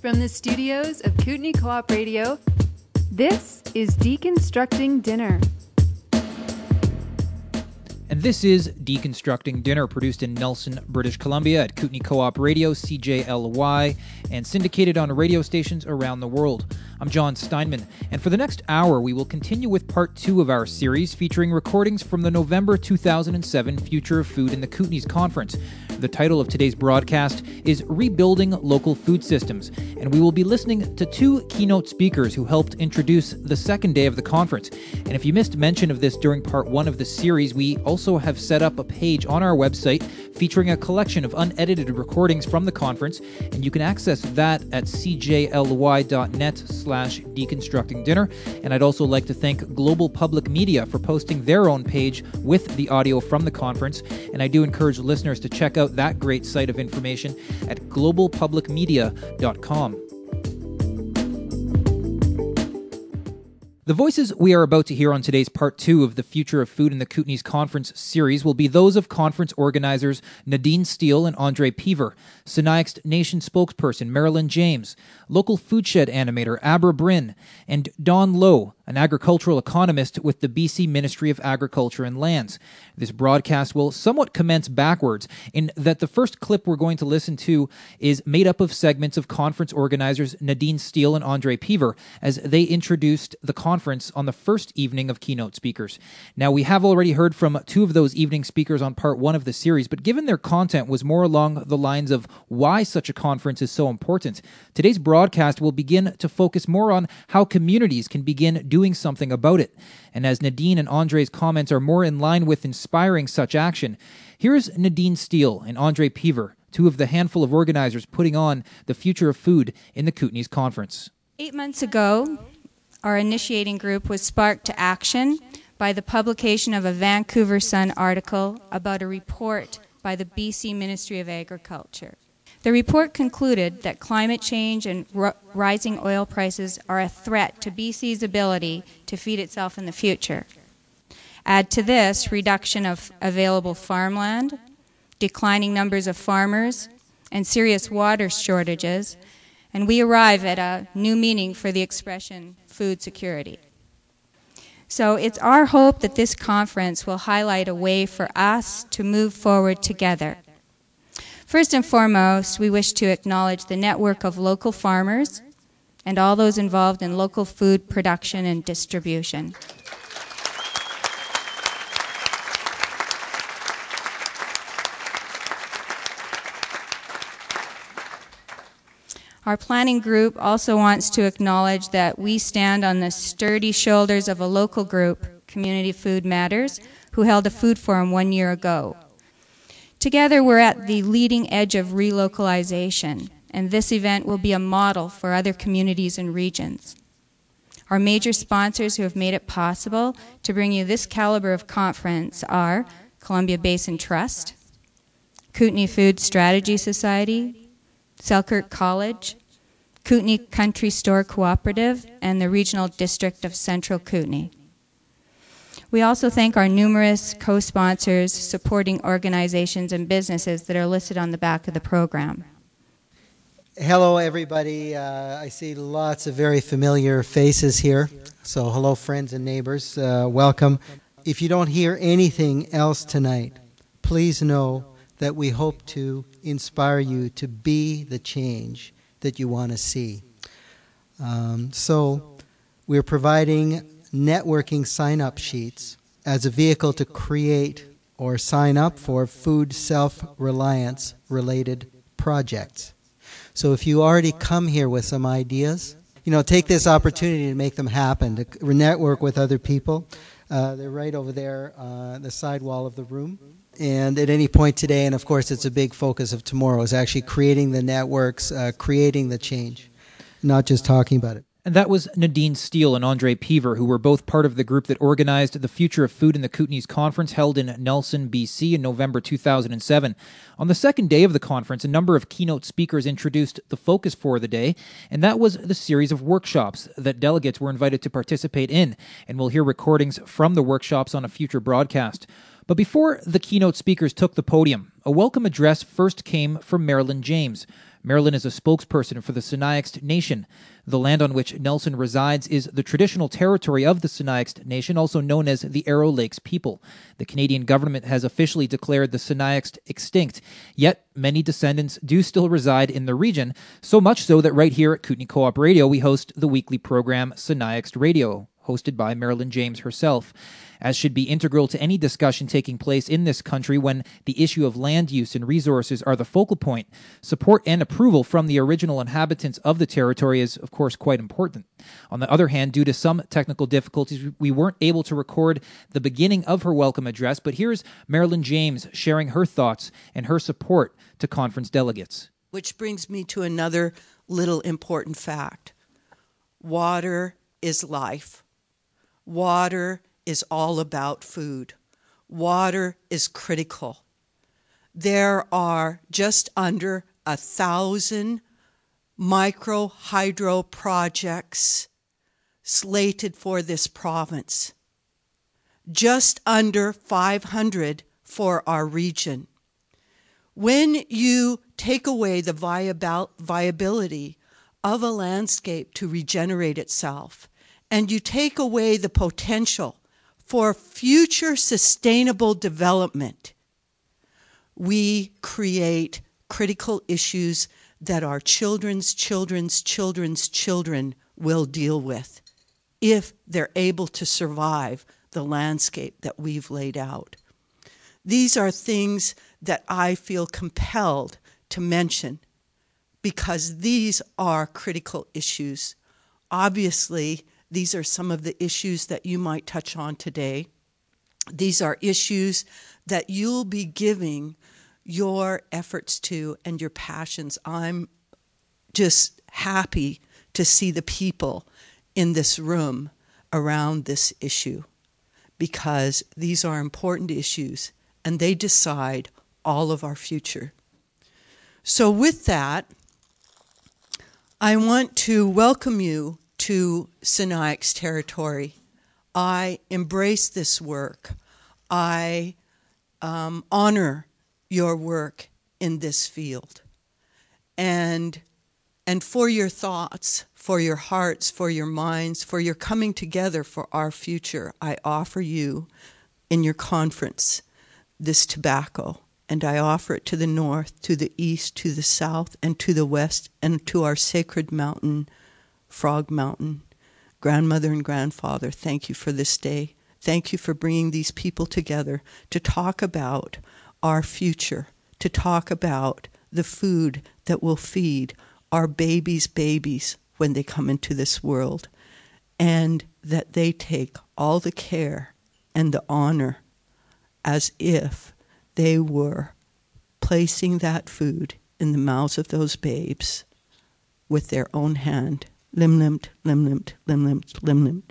From the studios of Kootenay Co-op Radio, this is Deconstructing Dinner. And this is Deconstructing Dinner, produced in Nelson, British Columbia at Kootenay Co-op Radio, CJLY, and syndicated on radio stations around the world. I'm John Steinman, and for the next hour, we will continue with part 2 of our series featuring recordings from the November 2007 Future of Food in the Kootenays Conference. The title of today's broadcast is Rebuilding Local Food Systems, and we will be listening to 2 keynote speakers who helped introduce the second day of the conference. And if you missed mention of this during part 1 of the series, we also have set up a page on our website featuring a collection of unedited recordings from the conference, and you can access that at cjly.net/deconstructingdinner. And I'd also like to thank Global Public Media for posting their own page with the audio from the conference, and I do encourage listeners to check out that great site of information at globalpublicmedia.com. The voices we are about to hear on today's part 2 of the Future of Food in the Kootenays Conference series will be those of conference organizers Nadine Steele and Andre Pever, Sinixt Nation spokesperson Marilyn James, local food shed animator Abra Bryn, and Don Lowe, an agricultural economist with the BC Ministry of Agriculture and Lands. This broadcast will somewhat commence backwards in that the first clip we're going to listen to is made up of segments of conference organizers Nadine Steele and Andre Pever as they introduced the conference on the first evening of keynote speakers. Now, we have already heard from 2 of those evening speakers on part 1 of the series, but given their content was more along the lines of why such a conference is so important, today's broadcast will begin to focus more on how communities can begin doing something about it. And as Nadine and Andre's comments are more in line with inspiring such action, here's Nadine Steele and Andre Pever, 2 of the handful of organizers putting on the Future of Food in the Kootenays Conference. 8 months ago, our initiating group was sparked to action by the publication of a Vancouver Sun article about a report by the BC Ministry of Agriculture. The report concluded that climate change and rising oil prices are a threat to BC's ability to feed itself in the future. Add to this reduction of available farmland, declining numbers of farmers, and serious water shortages, and we arrive at a new meaning for the expression food security. So it's our hope that this conference will highlight a way for us to move forward together. First and foremost, we wish to acknowledge the network of local farmers and all those involved in local food production and distribution. Our planning group also wants to acknowledge that we stand on the sturdy shoulders of a local group, Community Food Matters, who held a food forum 1 year ago. Together, we're at the leading edge of relocalization, and this event will be a model for other communities and regions. Our major sponsors who have made it possible to bring you this caliber of conference are Columbia Basin Trust, Kootenay Food Strategy Society, Selkirk College, Kootenay Country Store Cooperative, and the Regional District of Central Kootenay. We also thank our numerous co-sponsors, supporting organizations and businesses that are listed on the back of the program. Hello, everybody. I see lots of very familiar faces here. So hello, friends and neighbors. Welcome. If you don't hear anything else tonight, please know that we hope to inspire you to be the change that you want to see. So we're providing networking sign-up sheets as a vehicle to create or sign up for food self-reliance related projects. So if you already come here with some ideas, take this opportunity to make them happen, to network with other people. They're right over there on the side wall of the room. And at any point today, and of course it's a big focus of tomorrow, is actually creating the networks, creating the change, not just talking about it. And that was Nadine Steele and Andre Pever, who were both part of the group that organized the Future of Food in the Kootenays Conference held in Nelson, BC in November 2007. On the second day of the conference, a number of keynote speakers introduced the focus for the day, and that was the series of workshops that delegates were invited to participate in. And we'll hear recordings from the workshops on a future broadcast. But before the keynote speakers took the podium, a welcome address first came from Marilyn James. Marilyn is a spokesperson for the Sinixt Nation. The land on which Nelson resides is the traditional territory of the Sinixt Nation, also known as the Arrow Lakes people. The Canadian government has officially declared the Sinixt extinct, yet many descendants do still reside in the region, so much so that right here at Kootenai Co-op Radio we host the weekly program Sinixt Radio, hosted by Marilyn James herself, as should be integral to any discussion taking place in this country when the issue of land use and resources are the focal point. Support and approval from the original inhabitants of the territory is, of course, quite important. On the other hand, due to some technical difficulties, we weren't able to record the beginning of her welcome address, but here's Marilyn James sharing her thoughts and her support to conference delegates. Which brings me to another little important fact. Water is life. Water is all about food. Water is critical. There are just under 1,000 micro hydro projects slated for this province. Just under 500 for our region. When you take away the viability of a landscape to regenerate itself, and you take away the potential for future sustainable development, we create critical issues that our children's children's children's children will deal with if they're able to survive the landscape that we've laid out. These are things that I feel compelled to mention because these are critical issues. Obviously, these are some of the issues that you might touch on today. These are issues that you'll be giving your efforts to and your passions. I'm just happy to see the people in this room around this issue because these are important issues and they decide all of our future. So with that, I want to welcome you to Sinixt territory. I embrace this work. I honor your work in this field. And for your thoughts, for your hearts, for your minds, for your coming together for our future, I offer you in your conference this tobacco. And I offer it to the north, to the east, to the south, and to the west, and to our sacred mountain, Frog Mountain. Grandmother and grandfather, thank you for this day. Thank you for bringing these people together to talk about our future, to talk about the food that will feed our babies' babies when they come into this world, and that they take all the care and the honor as if they were placing that food in the mouths of those babes with their own hand. Lim-limt, lim-limt, lim-limt, lim-limt.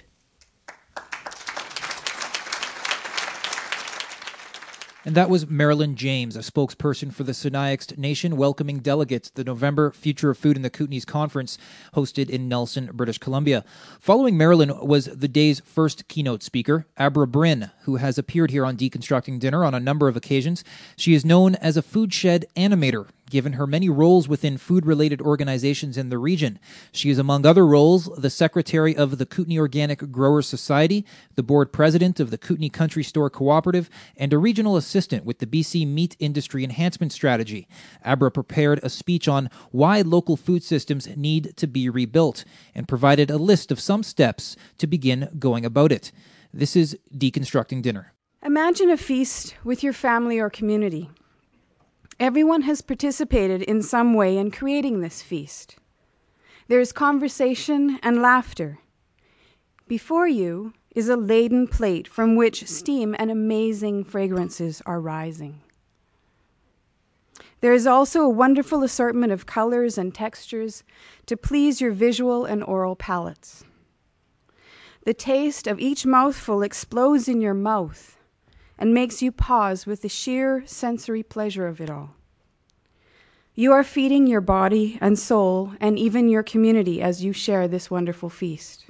And that was Marilyn James, a spokesperson for the Sinixt Nation, welcoming delegates to the November Future of Food in the Kootenays Conference hosted in Nelson, British Columbia. Following Marilyn was the day's first keynote speaker, Abra Bryn, who has appeared here on Deconstructing Dinner on a number of occasions. She is known as a food shed animator, given her many roles within food-related organizations in the region. She is, among other roles, the secretary of the Kootenay Organic Growers Society, the board president of the Kootenay Country Store Cooperative, and a regional assistant with the BC Meat Industry Enhancement Strategy. Abra prepared a speech on why local food systems need to be rebuilt and provided a list of some steps to begin going about it. This is Deconstructing Dinner. Imagine a feast with your family or community. Everyone has participated in some way in creating this feast. There is conversation and laughter. Before you is a laden plate from which steam and amazing fragrances are rising. There is also a wonderful assortment of colors and textures to please your visual and oral palates. The taste of each mouthful explodes in your mouth and makes you pause with the sheer sensory pleasure of it all. You are feeding your body and soul and even your community as you share this wonderful feast.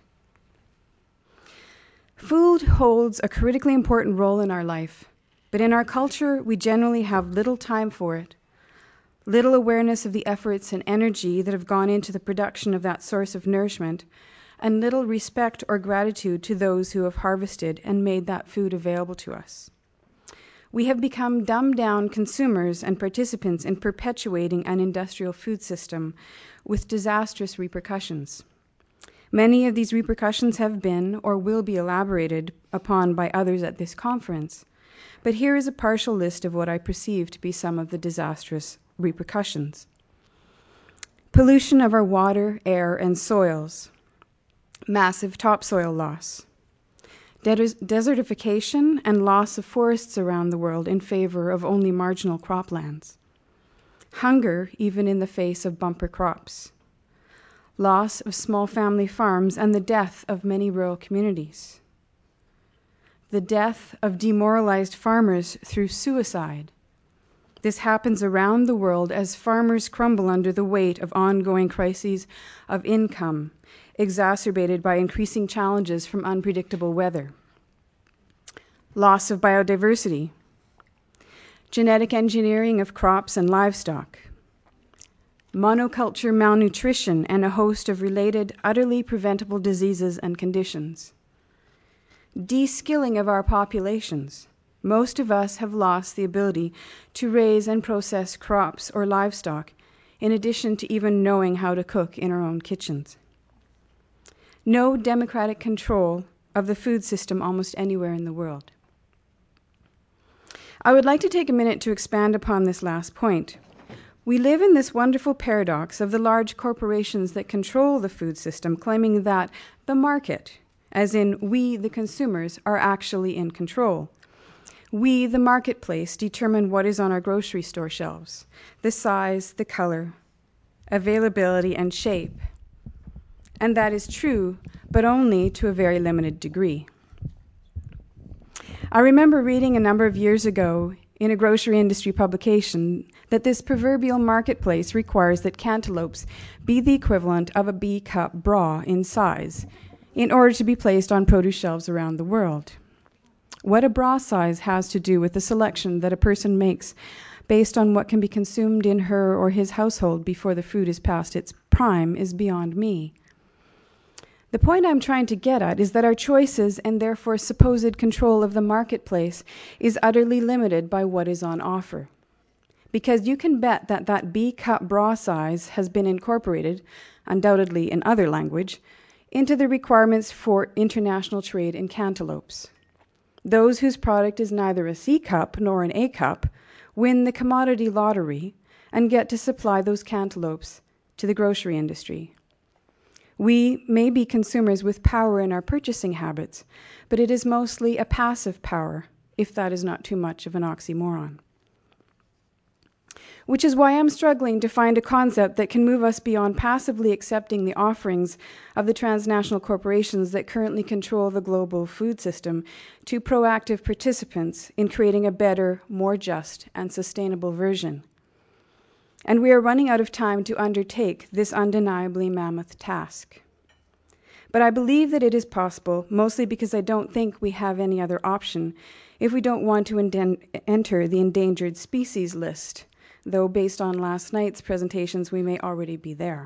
Food holds a critically important role in our life, but in our culture, we generally have little time for it. little awareness of the efforts and energy that have gone into the production of that source of nourishment, and little respect or gratitude to those who have harvested and made that food available to us. We have become dumbed-down consumers and participants in perpetuating an industrial food system with disastrous repercussions. Many of these repercussions have been or will be elaborated upon by others at this conference, but here is a partial list of what I perceive to be some of the disastrous repercussions. Pollution of our water, air, and soils. Massive topsoil loss. Desertification and loss of forests around the world in favor of only marginal croplands. Hunger, even in the face of bumper crops. Loss of small family farms and the death of many rural communities. The death of demoralized farmers through suicide. This happens around the world as farmers crumble under the weight of ongoing crises of income, exacerbated by increasing challenges from unpredictable weather. Loss of biodiversity. Genetic engineering of crops and livestock. Monoculture malnutrition and a host of related, utterly preventable diseases and conditions. De-skilling of our populations. Most of us have lost the ability to raise and process crops or livestock, in addition to even knowing how to cook in our own kitchens. No democratic control of the food system almost anywhere in the world. I would like to take a minute to expand upon this last point. We live in this wonderful paradox of the large corporations that control the food system, claiming that the market, as in we, the consumers, are actually in control. We, the marketplace, determine what is on our grocery store shelves, the size, the color, availability, and shape. And that is true, but only to a very limited degree. I remember reading a number of years ago in a grocery industry publication that this proverbial marketplace requires that cantaloupes be the equivalent of a B-cup bra in size in order to be placed on produce shelves around the world. What a bra size has to do with the selection that a person makes based on what can be consumed in her or his household before the food is past its prime is beyond me. The point I'm trying to get at is that our choices and therefore supposed control of the marketplace is utterly limited by what is on offer. Because you can bet that that B-cup bra size has been incorporated, undoubtedly in other language, into the requirements for international trade in cantaloupes. Those whose product is neither a C-cup nor an A-cup win the commodity lottery and get to supply those cantaloupes to the grocery industry. We may be consumers with power in our purchasing habits, but it is mostly a passive power, if that is not too much of an oxymoron. Which is why I'm struggling to find a concept that can move us beyond passively accepting the offerings of the transnational corporations that currently control the global food system to proactive participants in creating a better, more just, and sustainable version. And we are running out of time to undertake this undeniably mammoth task. But I believe that it is possible, mostly because I don't think we have any other option if we don't want to enter the endangered species list, though based on last night's presentations, we may already be there.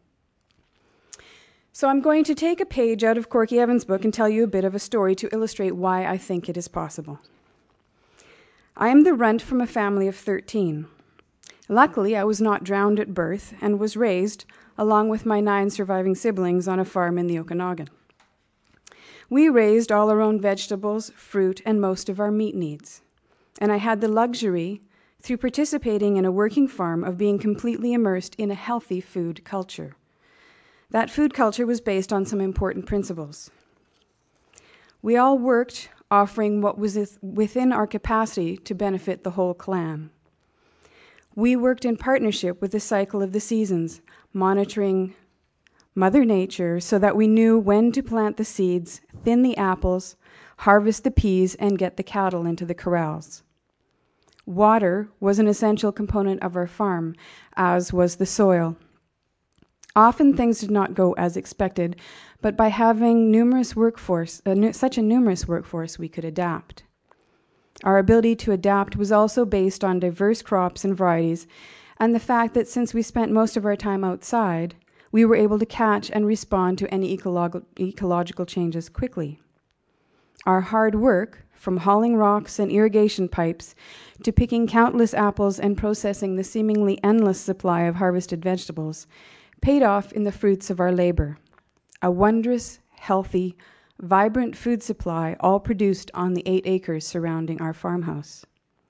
So I'm going to take a page out of Corky Evans' book and tell you a bit of a story to illustrate why I think it is possible. I am the runt from a family of 13. Luckily, I was not drowned at birth and was raised, along with my 9 surviving siblings, on a farm in the Okanagan. We raised all our own vegetables, fruit, and most of our meat needs. And I had the luxury, through participating in a working farm, of being completely immersed in a healthy food culture. That food culture was based on some important principles. We all worked, offering what was within our capacity to benefit the whole clan. We worked in partnership with the cycle of the seasons, monitoring Mother Nature so that we knew when to plant the seeds, thin the apples, harvest the peas, and get the cattle into the corrals. Water was an essential component of our farm, as was the soil. Often things did not go as expected, but by having such a numerous workforce, we could adapt. Our ability to adapt was also based on diverse crops and varieties, and the fact that since we spent most of our time outside, we were able to catch and respond to any ecological changes quickly. Our hard work, from hauling rocks and irrigation pipes to picking countless apples and processing the seemingly endless supply of harvested vegetables, paid off in the fruits of our labor. A wondrous, healthy, vibrant food supply, all produced on the 8 acres surrounding our farmhouse.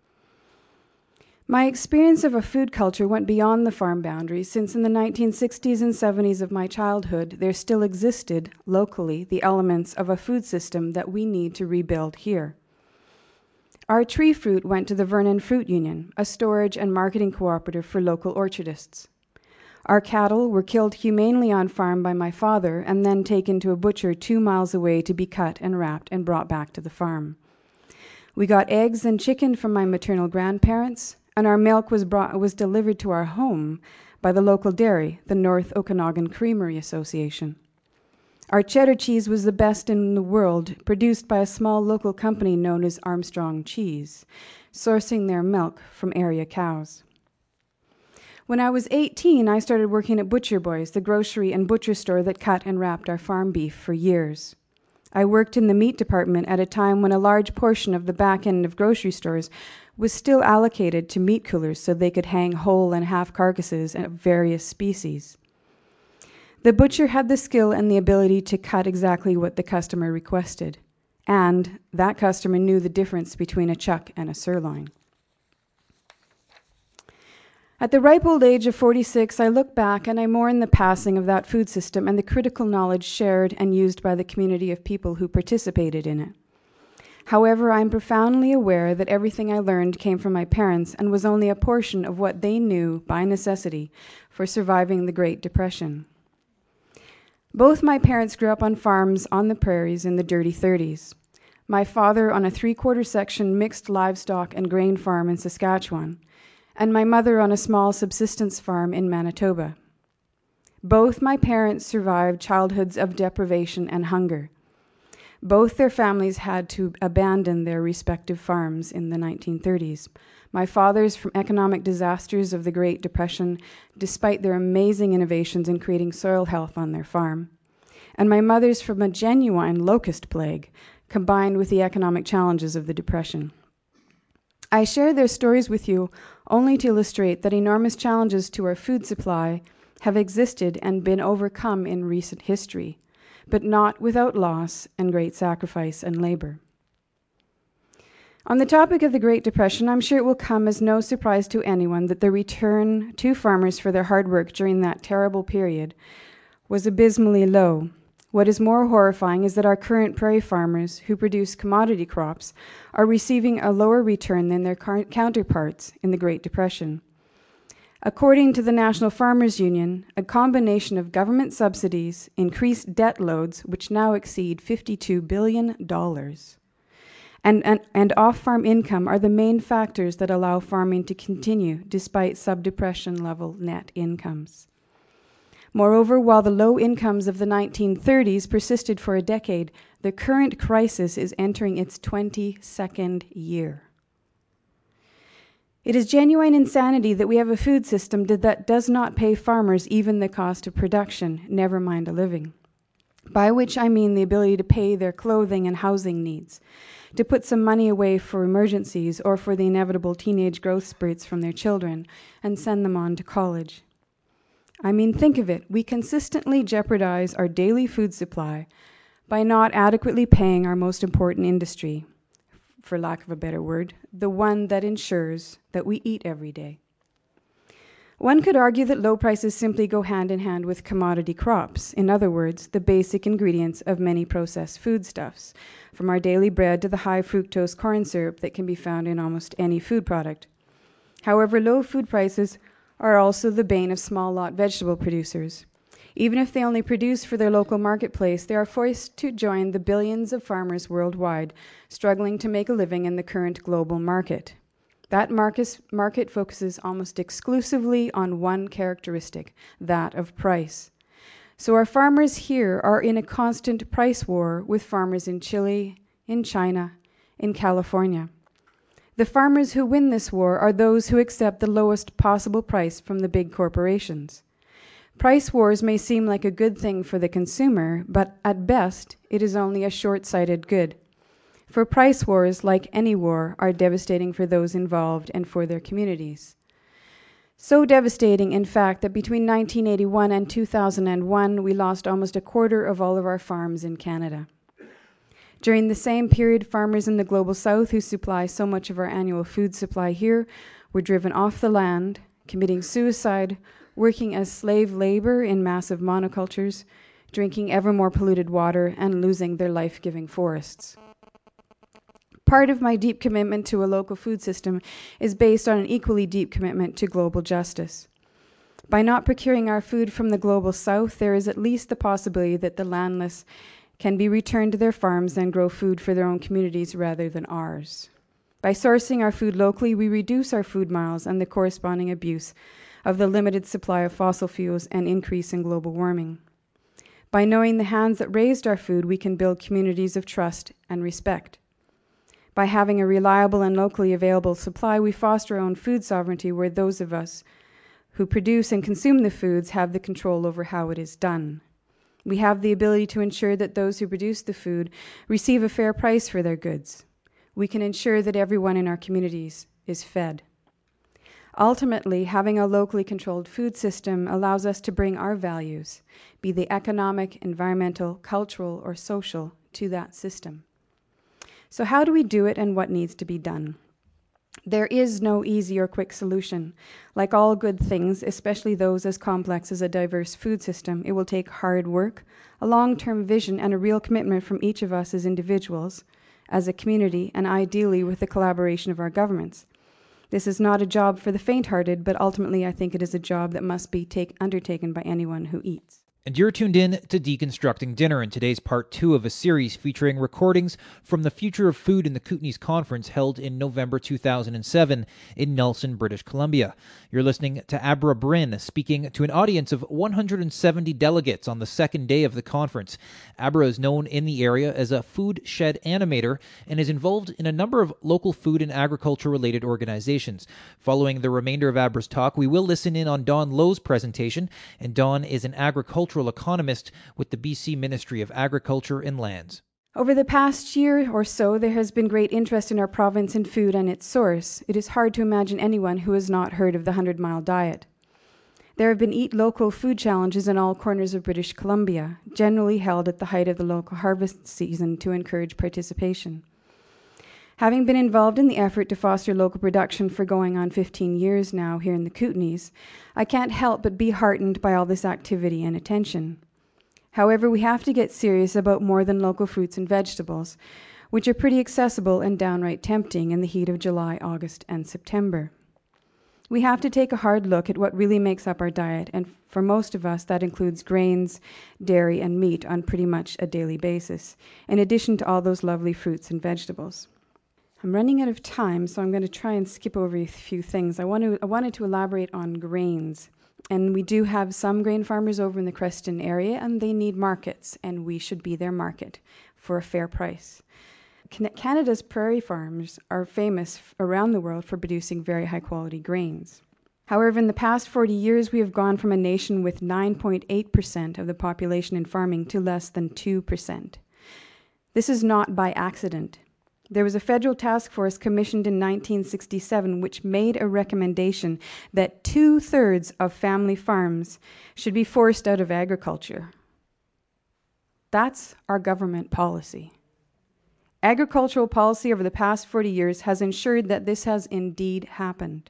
My experience of a food culture went beyond the farm boundaries, since in the 1960s and 70s of my childhood, there still existed, locally, the elements of a food system that we need to rebuild here. Our tree fruit went to the Vernon Fruit Union, a storage and marketing cooperative for local orchardists. Our cattle were killed humanely on farm by my father and then taken to a butcher 2 miles away to be cut and wrapped and brought back to the farm. We got eggs and chicken from my maternal grandparents, and our milk was delivered to our home by the local dairy, the North Okanagan Creamery Association. Our cheddar cheese was the best in the world, produced by a small local company known as Armstrong Cheese, sourcing their milk from area cows. When I was 18, I started working at Butcher Boys, the grocery and butcher store that cut and wrapped our farm beef for years. I worked in the meat department at a time when a large portion of the back end of grocery stores was still allocated to meat coolers so they could hang whole and half carcasses of various species. The butcher had the skill and the ability to cut exactly what the customer requested, and that customer knew the difference between a chuck and a sirloin. At the ripe old age of 46, I look back and I mourn the passing of that food system and the critical knowledge shared and used by the community of people who participated in it. However, I am profoundly aware that everything I learned came from my parents and was only a portion of what they knew by necessity for surviving the Great Depression. Both my parents grew up on farms on the prairies in the dirty 30s. My father on a 3/4 section mixed livestock and grain farm in Saskatchewan, and my mother on a small subsistence farm in Manitoba. Both my parents survived childhoods of deprivation and hunger. Both their families had to abandon their respective farms in the 1930s. My father's from economic disasters of the Great Depression, despite their amazing innovations in creating soil health on their farm. And my mother's from a genuine locust plague, combined with the economic challenges of the Depression. I share their stories with you only to illustrate that enormous challenges to our food supply have existed and been overcome in recent history, but not without loss and great sacrifice and labor. On the topic of the Great Depression, I'm sure it will come as no surprise to anyone that the return to farmers for their hard work during that terrible period was abysmally low. What is more horrifying is that our current prairie farmers who produce commodity crops are receiving a lower return than their counterparts in the Great Depression. According to the National Farmers Union, a combination of government subsidies, increased debt loads, which now exceed $52 billion, and off-farm income are the main factors that allow farming to continue despite sub-depression level net incomes. Moreover, while the low incomes of the 1930s persisted for a decade, the current crisis is entering its 22nd year. It is genuine insanity that we have a food system that does not pay farmers even the cost of production, never mind a living. By which I mean the ability to pay their clothing and housing needs, to put some money away for emergencies or for the inevitable teenage growth spurts from their children and send them on to college. I mean, think of it. We consistently jeopardize our daily food supply by not adequately paying our most important industry, for lack of a better word, the one that ensures that we eat every day. One could argue that low prices simply go hand in hand with commodity crops, in other words, the basic ingredients of many processed foodstuffs, from our daily bread to the high fructose corn syrup that can be found in almost any food product. However, low food prices are also the bane of small lot vegetable producers. Even if they only produce for their local marketplace, they are forced to join the billions of farmers worldwide struggling to make a living in the current global market. That market focuses almost exclusively on one characteristic, that of price. So our farmers here are in a constant price war with farmers in Chile, in China, in California. The farmers who win this war are those who accept the lowest possible price from the big corporations. Price wars may seem like a good thing for the consumer, but at best, it is only a short-sighted good. For price wars, like any war, are devastating for those involved and for their communities. So devastating, in fact, that between 1981 and 2001, we lost almost a quarter of all of our farms in Canada. During the same period, farmers in the global south who supply so much of our annual food supply here were driven off the land, committing suicide, working as slave labor in massive monocultures, drinking ever more polluted water, and losing their life-giving forests. Part of my deep commitment to a local food system is based on an equally deep commitment to global justice. By not procuring our food from the global south, there is at least the possibility that the landless can be returned to their farms and grow food for their own communities rather than ours. By sourcing our food locally, we reduce our food miles and the corresponding abuse of the limited supply of fossil fuels and increase in global warming. By knowing the hands that raised our food, we can build communities of trust and respect. By having a reliable and locally available supply, we foster our own food sovereignty, where those of us who produce and consume the foods have the control over how it is done. We have the ability to ensure that those who produce the food receive a fair price for their goods. We can ensure that everyone in our communities is fed. Ultimately, having a locally controlled food system allows us to bring our values, be they economic, environmental, cultural, or social, to that system. So how do we do it, and what needs to be done? There is no easy or quick solution. Like all good things, especially those as complex as a diverse food system, it will take hard work, a long-term vision, and a real commitment from each of us as individuals, as a community, and ideally with the collaboration of our governments. This is not a job for the faint-hearted, but ultimately I think it is a job that must be undertaken by anyone who eats. And you're tuned in to Deconstructing Dinner in today's part 2 of a series featuring recordings from the Future of Food in the Kootenays Conference held in November 2007 in Nelson, British Columbia. You're listening to Abra Bryn speaking to an audience of 170 delegates on the second day of the conference. Abra is known in the area as a food shed animator and is involved in a number of local food and agriculture-related organizations. Following the remainder of Abra's talk, we will listen in on Don Lowe's presentation, and Don is an agricultural economist with the BC Ministry of Agriculture and Lands. Over the past year or so, there has been great interest in our province in food and its source. It is hard to imagine anyone who has not heard of the 100-mile diet. There have been Eat Local food challenges in all corners of British Columbia, generally held at the height of the local harvest season to encourage participation. Having been involved in the effort to foster local production for going on 15 years now here in the Kootenays, I can't help but be heartened by all this activity and attention. However, we have to get serious about more than local fruits and vegetables, which are pretty accessible and downright tempting in the heat of July, August, and September. We have to take a hard look at what really makes up our diet, and for most of us, that includes grains, dairy, and meat on pretty much a daily basis, in addition to all those lovely fruits and vegetables. I'm running out of time, so I'm going to try and skip over a few things. I wanted to elaborate on grains. And we do have some grain farmers over in the Creston area, and they need markets, and we should be their market for a fair price. Canada's prairie farms are famous around the world for producing very high-quality grains. However, in the past 40 years, we have gone from a nation with 9.8% of the population in farming to less than 2%. This is not by accident. There was a federal task force commissioned in 1967 which made a recommendation that 2/3 of family farms should be forced out of agriculture. That's our government policy. Agricultural policy over the past 40 years has ensured that this has indeed happened.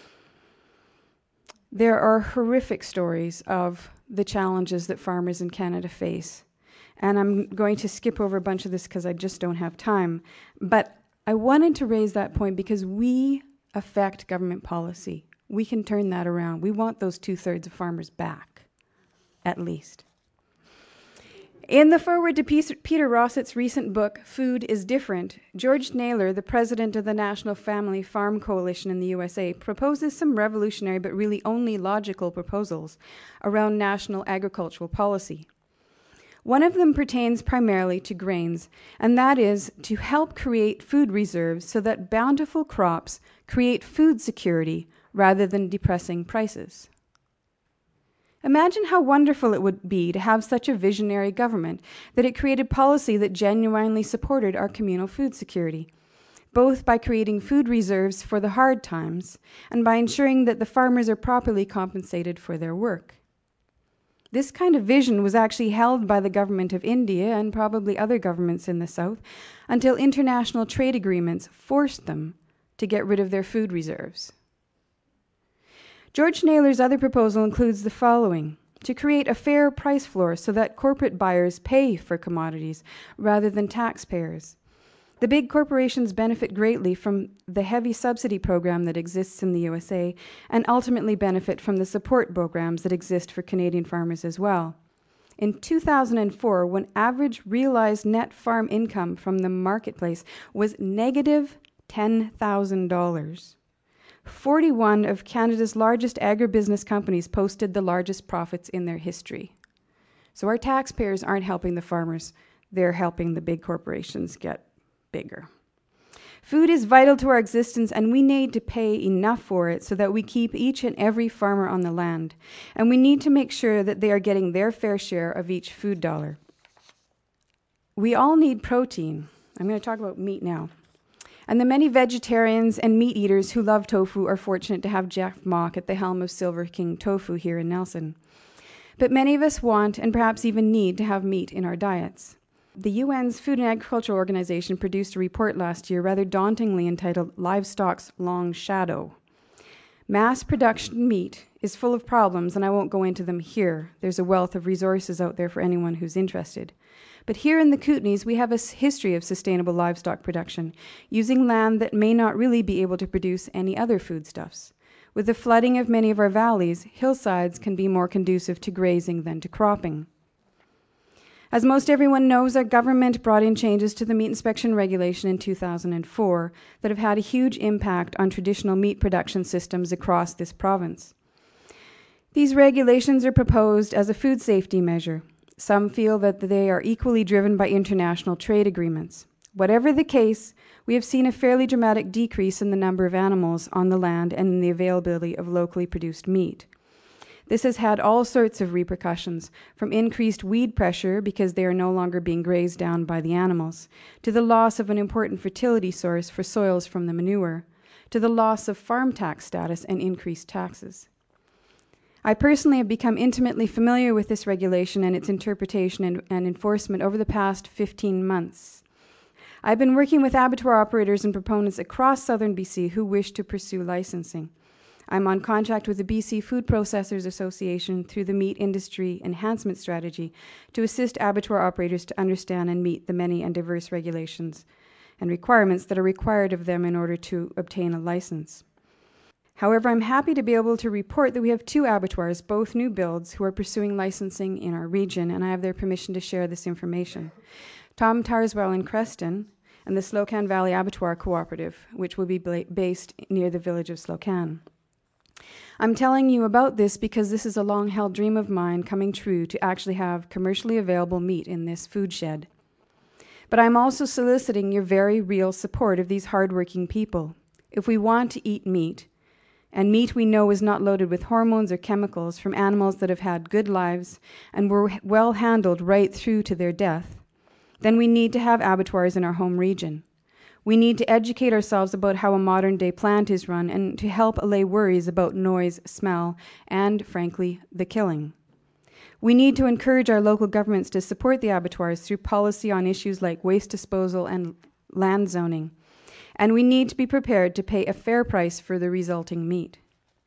There are horrific stories of the challenges that farmers in Canada face. And I'm going to skip over a bunch of this because I just don't have time. But I wanted to raise that point because we affect government policy. We can turn that around. We want those 2/3 of farmers back, at least. In the foreword to Peter Rossett's recent book, Food is Different, George Naylor, the president of the National Family Farm Coalition in the USA, proposes some revolutionary but really only logical proposals around national agricultural policy. One of them pertains primarily to grains, and that is to help create food reserves so that bountiful crops create food security rather than depressing prices. Imagine how wonderful it would be to have such a visionary government that it created policy that genuinely supported our communal food security, both by creating food reserves for the hard times and by ensuring that the farmers are properly compensated for their work. This kind of vision was actually held by the government of India and probably other governments in the South until international trade agreements forced them to get rid of their food reserves. George Naylor's other proposal includes the following: to create a fair price floor so that corporate buyers pay for commodities rather than taxpayers. The big corporations benefit greatly from the heavy subsidy program that exists in the USA and ultimately benefit from the support programs that exist for Canadian farmers as well. In 2004, when average realized net farm income from the marketplace was negative $10,000, 41 of Canada's largest agribusiness companies posted the largest profits in their history. So our taxpayers aren't helping the farmers, they're helping the big corporations get bigger. Food is vital to our existence, and we need to pay enough for it so that we keep each and every farmer on the land. And we need to make sure that they are getting their fair share of each food dollar. We all need protein. I'm going to talk about meat now. And the many vegetarians and meat eaters who love tofu are fortunate to have Jeff Mock at the helm of Silver King Tofu here in Nelson. But many of us want, and perhaps even need, to have meat in our diets. The UN's Food and Agriculture Organization produced a report last year rather dauntingly entitled Livestock's Long Shadow. Mass production meat is full of problems, and I won't go into them here. There's a wealth of resources out there for anyone who's interested. But here in the Kootenays, we have a history of sustainable livestock production, using land that may not really be able to produce any other foodstuffs. With the flooding of many of our valleys, hillsides can be more conducive to grazing than to cropping. As most everyone knows, our government brought in changes to the meat inspection regulation in 2004 that have had a huge impact on traditional meat production systems across this province. These regulations are proposed as a food safety measure. Some feel that they are equally driven by international trade agreements. Whatever the case, we have seen a fairly dramatic decrease in the number of animals on the land and in the availability of locally produced meat. This has had all sorts of repercussions, from increased weed pressure because they are no longer being grazed down by the animals, to the loss of an important fertility source for soils from the manure, to the loss of farm tax status and increased taxes. I personally have become intimately familiar with this regulation and its interpretation and enforcement over the past 15 months. I've been working with abattoir operators and proponents across southern BC who wish to pursue licensing. I'm on contract with the BC Food Processors Association through the Meat Industry Enhancement Strategy to assist abattoir operators to understand and meet the many and diverse regulations and requirements that are required of them in order to obtain a license. However, I'm happy to be able to report that we have 2 abattoirs, both new builds, who are pursuing licensing in our region, and I have their permission to share this information. Tom Tarswell in Creston and the Slocan Valley Abattoir Cooperative, which will be based near the village of Slocan. I'm telling you about this because this is a long-held dream of mine coming true to actually have commercially available meat in this food shed. But I'm also soliciting your very real support of these hardworking people. If we want to eat meat, and meat we know is not loaded with hormones or chemicals from animals that have had good lives and were well handled right through to their death, then we need to have abattoirs in our home region. We need to educate ourselves about how a modern-day plant is run and to help allay worries about noise, smell, and, frankly, the killing. We need to encourage our local governments to support the abattoirs through policy on issues like waste disposal and land zoning. And we need to be prepared to pay a fair price for the resulting meat.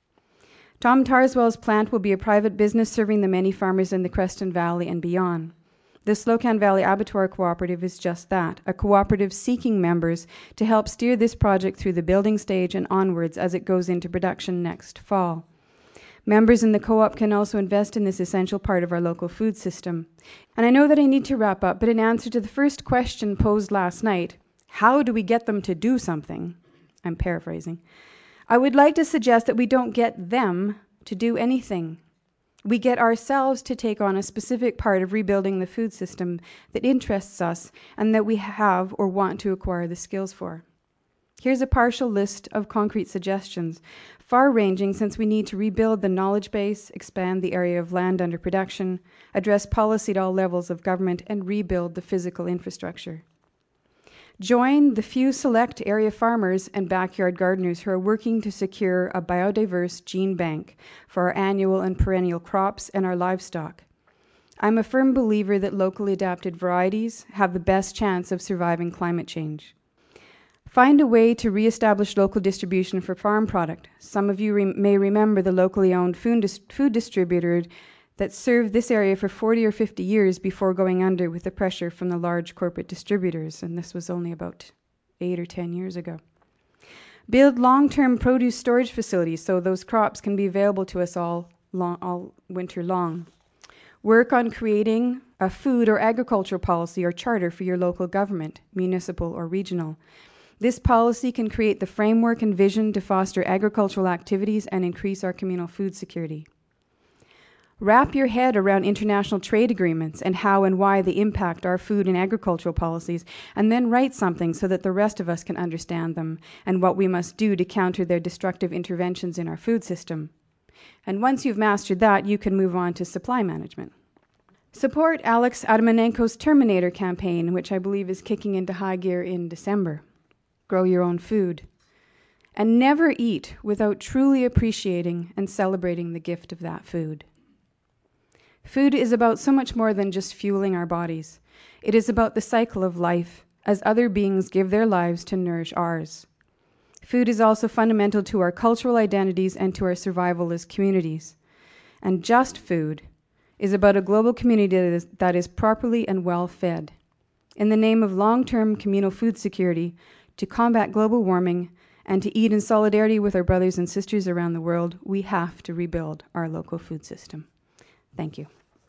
Tom Tarswell's plant will be a private business serving the many farmers in the Creston Valley and beyond. The Slocan Valley Abattoir Cooperative is just that, a cooperative seeking members to help steer this project through the building stage and onwards as it goes into production next fall. Members in the co-op can also invest in this essential part of our local food system. And I know that I need to wrap up, but in answer to the first question posed last night, how do we get them to do something? I'm paraphrasing. I would like to suggest that we don't get them to do anything. We get ourselves to take on a specific part of rebuilding the food system that interests us and that we have or want to acquire the skills for. Here's a partial list of concrete suggestions, far-ranging since we need to rebuild the knowledge base, expand the area of land under production, address policy at all levels of government, and rebuild the physical infrastructure. Join the few select area farmers and backyard gardeners who are working to secure a biodiverse gene bank for our annual and perennial crops and our livestock. I'm a firm believer that locally adapted varieties have the best chance of surviving climate change. Find a way to reestablish local distribution for farm product. Some of you may remember the locally owned food distributor that served this area for 40 or 50 years before going under with the pressure from the large corporate distributors, and this was only about 8 or 10 years ago. Build long-term produce storage facilities so those crops can be available to us all winter long. Work on creating a food or agricultural policy or charter for your local government, municipal or regional. This policy can create the framework and vision to foster agricultural activities and increase our communal food security. Wrap your head around international trade agreements and how and why they impact our food and agricultural policies, and then write something so that the rest of us can understand them and what we must do to counter their destructive interventions in our food system. And once you've mastered that, you can move on to supply management. Support Alex Adamanenko's Terminator campaign, which I believe is kicking into high gear in December. Grow your own food. And never eat without truly appreciating and celebrating the gift of that food. Food is about so much more than just fueling our bodies. It is about the cycle of life, as other beings give their lives to nourish ours. Food is also fundamental to our cultural identities and to our survival as communities. And just food is about a global community that is properly and well fed. In the name of long-term communal food security, to combat global warming, and to eat in solidarity with our brothers and sisters around the world, we have to rebuild our local food system. Thank you.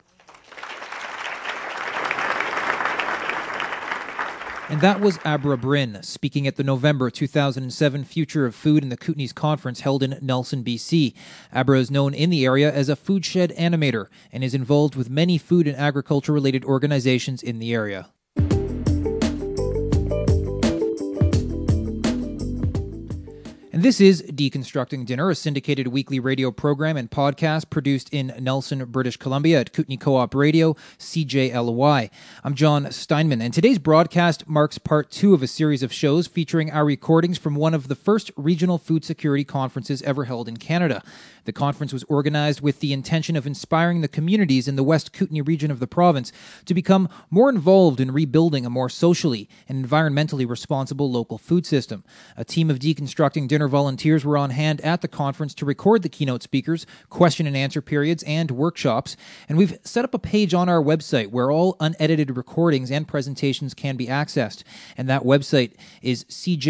And that was Abra Bryn speaking at the November 2007 Future of Food in the Kootenays Conference held in Nelson, BC. Abra is known in the area as a food shed animator and is involved with many food and agriculture-related organizations in the area. And this is Deconstructing Dinner, a syndicated weekly radio program and podcast produced in Nelson, British Columbia at Kootenay Co-op Radio, CJLY. I'm John Steinman, and today's broadcast marks part 2 of a series of shows featuring our recordings from one of the first regional food security conferences ever held in Canada. The conference was organized with the intention of inspiring the communities in the West Kootenay region of the province to become more involved in rebuilding a more socially and environmentally responsible local food system. A team of Deconstructing Dinner volunteers were on hand at the conference to record the keynote speakers, question and answer periods, and workshops. And we've set up a page on our website where all unedited recordings and presentations can be accessed. And that website is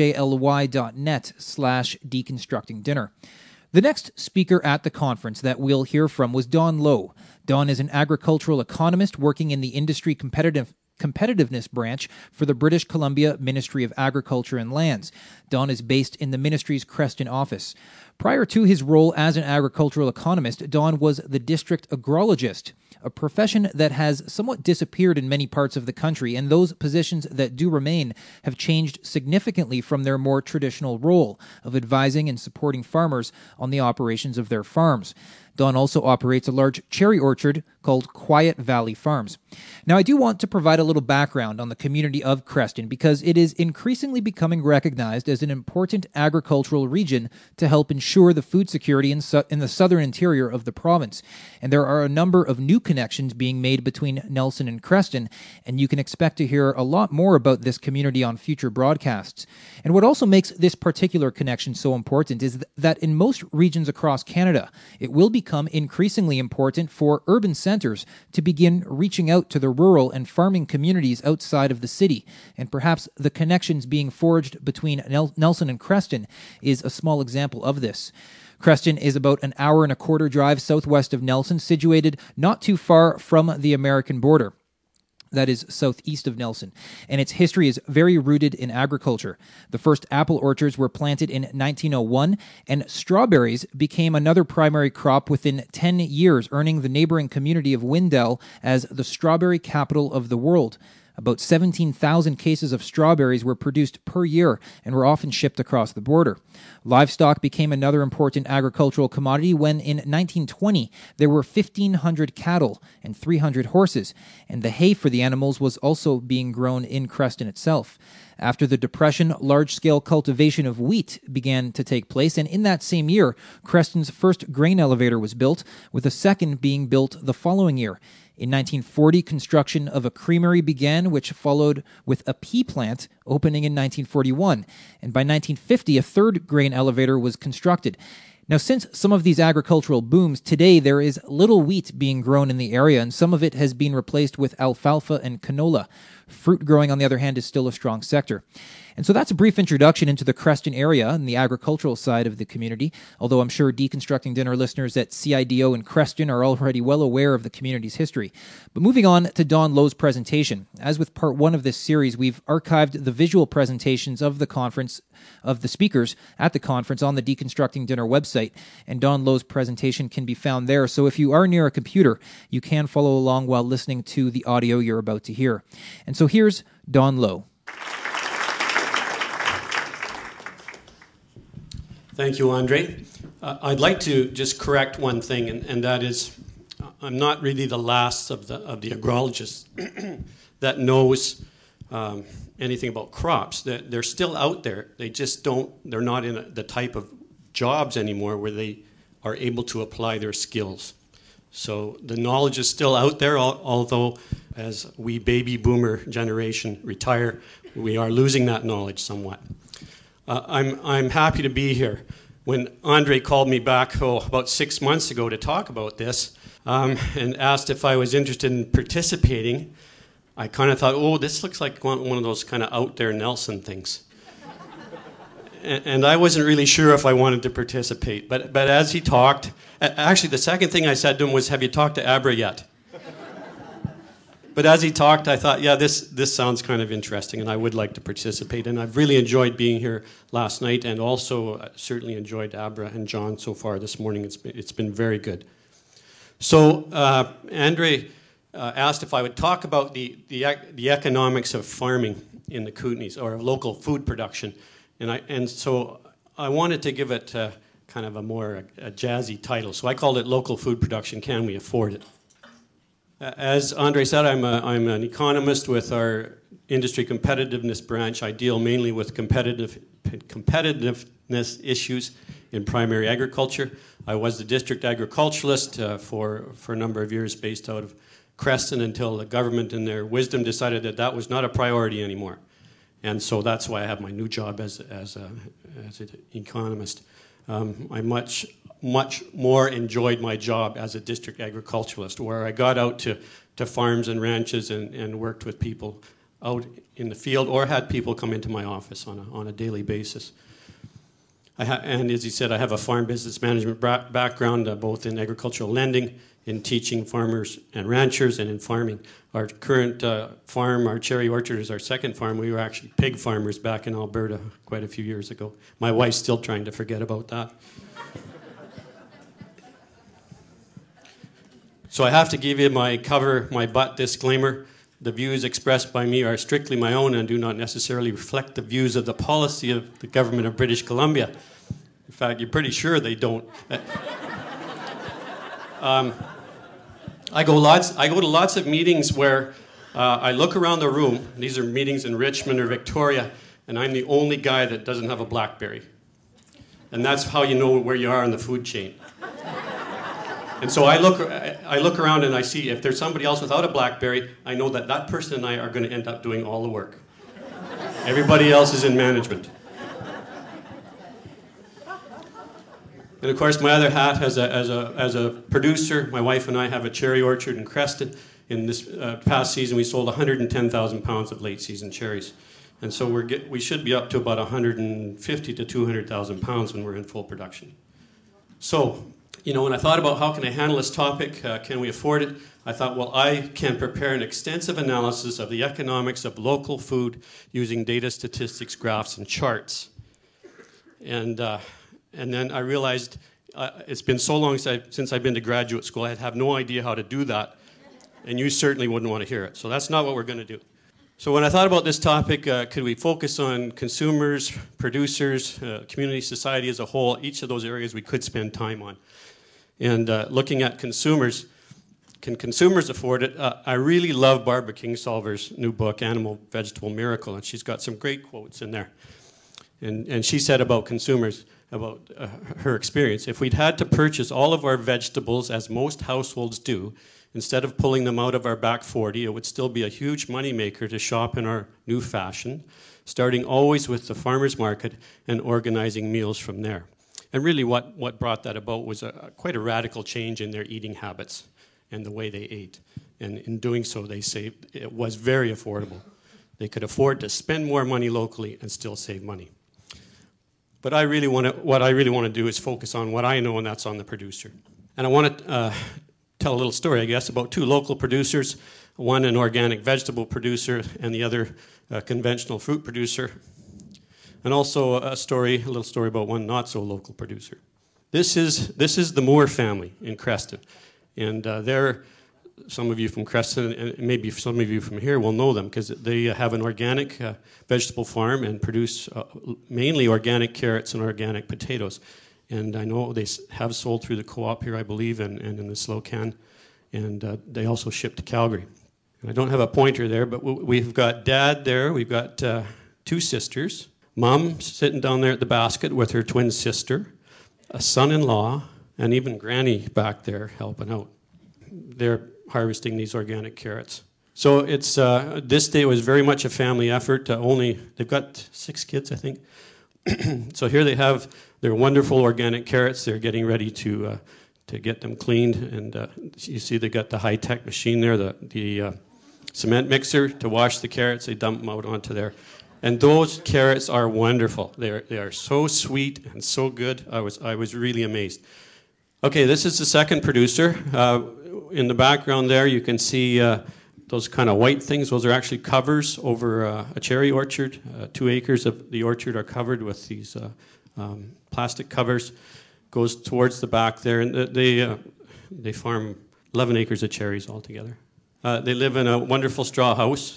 cjly.net/deconstructingdinner. The next speaker at the conference that we'll hear from was Don Lowe. Don is an agricultural economist working in the industry competitiveness branch for the British Columbia Ministry of Agriculture and Lands. Don is based in the ministry's Creston office. Prior to his role as an agricultural economist, Don was the district agrologist, a profession that has somewhat disappeared in many parts of the country, and those positions that do remain have changed significantly from their more traditional role of advising and supporting farmers on the operations of their farms. Don also operates a large cherry orchard called Quiet Valley Farms. Now, I do want to provide a little background on the community of Creston because it is increasingly becoming recognized as an important agricultural region to help ensure the food security in the southern interior of the province. And there are a number of new connections being made between Nelson and Creston, and you can expect to hear a lot more about this community on future broadcasts. And what also makes this particular connection so important is that in most regions across Canada, it will become increasingly important for urban centers to begin reaching out to the rural and farming communities outside of the city. And perhaps the connections being forged between Nelson and Creston is a small example of this. Creston is about an hour and a quarter drive southwest of Nelson, situated not too far from the American border. that is southeast of Nelson, and its history is very rooted in agriculture. The first apple orchards were planted in 1901, and strawberries became another primary crop within 10 years, earning the neighboring community of Windell as the strawberry capital of the world. About 17,000 cases of strawberries were produced per year and were often shipped across the border. Livestock became another important agricultural commodity when in 1920 there were 1,500 cattle and 300 horses, and the hay for the animals was also being grown in Creston itself. After the Depression, large-scale cultivation of wheat began to take place, and in that same year, Creston's first grain elevator was built, with a second being built the following year. In 1940, construction of a creamery began, which followed with a pea plant opening in 1941. And by 1950, a third grain elevator was constructed. Now, since some of these agricultural booms, today there is little wheat being grown in the area, and some of it has been replaced with alfalfa and canola. Fruit growing, on the other hand, is still a strong sector. And so that's a brief introduction into the Creston area and the agricultural side of the community, although I'm sure Deconstructing Dinner listeners at CIDO in Creston are already well aware of the community's history. But moving on to Don Lowe's presentation. As with part one of this series, we've archived the visual presentations of the conference, of the speakers at the conference on the Deconstructing Dinner website, and Don Lowe's presentation can be found there. So if you are near a computer, you can follow along while listening to the audio you're about to hear. And so here's Don Lowe. Thank you, Andre. I'd like to just correct one thing, and that is I'm not really the last of the agrologists that knows anything about crops. They're still out there. They just they're not in the type of jobs anymore where they are able to apply their skills. So the knowledge is still out there, although as we baby boomer generation retire, we are losing that knowledge somewhat. I'm happy to be here. When Andre called me back about 6 months ago to talk about this and asked if I was interested in participating, I kind of thought, this looks like one of those kind of out there Nelson things. And I wasn't really sure if I wanted to participate. But as he talked, actually the second thing I said to him was, have you talked to Abra yet? But as he talked, I thought, this sounds kind of interesting, and I would like to participate. And I've really enjoyed being here last night, and also certainly enjoyed Abra and John so far this morning. It's been very good. So Andre asked if I would talk about the economics of farming in the Kootenays, or of local food production. And so I wanted to give it kind of a jazzy title. So I called it Local Food Production, Can We Afford It? As Andre said, I'm an economist with our industry competitiveness branch. I deal mainly with competitiveness issues in primary agriculture. I was the district agriculturalist for a number of years based out of Creston until the government in their wisdom decided that was not a priority anymore. And so that's why I have my new job as an economist. I much more enjoyed my job as a district agriculturalist, where I got out to farms and ranches and worked with people out in the field, or had people come into my office on a daily basis. And as he said, I have a farm business management background, both in agricultural lending, in teaching farmers and ranchers, and in farming. Our current farm, our cherry orchard, is our second farm. We were actually pig farmers back in Alberta quite a few years ago. My wife's still trying to forget about that. So I have to give you my butt disclaimer. The views expressed by me are strictly my own and do not necessarily reflect the views of the policy of the government of British Columbia. In fact, you're pretty sure they don't. I go to lots of meetings where I look around the room. These are meetings in Richmond or Victoria, and I'm the only guy that doesn't have a BlackBerry. And that's how you know where you are in the food chain. And so I look around and I see if there's somebody else without a BlackBerry, I know that person and I are going to end up doing all the work. Everybody else is in management. And of course, my other hat as a producer, my wife and I have a cherry orchard in Creston. In this past season, we sold 110,000 pounds of late season cherries. And so we should be up to about 150 to 200,000 pounds when we're in full production. So when I thought about how can I handle this topic, can we afford it, I thought, well, I can prepare an extensive analysis of the economics of local food using data, statistics, graphs, and charts. And then I realized it's been so long since I've been to graduate school, I'd have no idea how to do that, and you certainly wouldn't want to hear it. So that's not what we're going to do. So when I thought about this topic, could we focus on consumers, producers, community, society as a whole, each of those areas we could spend time on. And looking at consumers, can consumers afford it? I really love Barbara Kingsolver's new book, Animal Vegetable Miracle, and she's got some great quotes in there. And she said about consumers, about her experience, if we'd had to purchase all of our vegetables, as most households do, instead of pulling them out of our back 40, it would still be a huge moneymaker to shop in our new fashion, starting always with the farmer's market and organizing meals from there. And really what brought that about was quite a radical change in their eating habits and the way they ate. And in doing so, they saved, it was very affordable. They could afford to spend more money locally and still save money. But what I really want to do is focus on what I know, and that's on the producer. And I want to tell a little story, I guess, about two local producers, one an organic vegetable producer and the other a conventional fruit producer, and also a little story about one not so local producer. This is the Moore family in Creston, and they're, some of you from Creston and maybe some of you from here will know them because they have an organic vegetable farm and produce mainly organic carrots and organic potatoes. And I know they have sold through the co-op here, I believe, and in the Slocan. And they also ship to Calgary. And I don't have a pointer there, but we've got Dad there. We've got two sisters. Mom sitting down there at the basket with her twin sister, a son-in-law, and even Granny back there helping out. They're harvesting these organic carrots. So it's this day was very much a family effort. They've got 6 kids, I think. So here they have their wonderful organic carrots. They're getting ready to get them cleaned, and you see they got the high-tech machine there, the cement mixer to wash the carrots. They dump them out onto there, and those carrots are wonderful. They are so sweet and so good. I was really amazed. Okay, this is the second producer. In the background there, you can see those kind of white things. Those are actually covers over a cherry orchard. 2 acres of the orchard are covered with these plastic covers. Goes towards the back there, and they farm 11 acres of cherries altogether. They live in a wonderful straw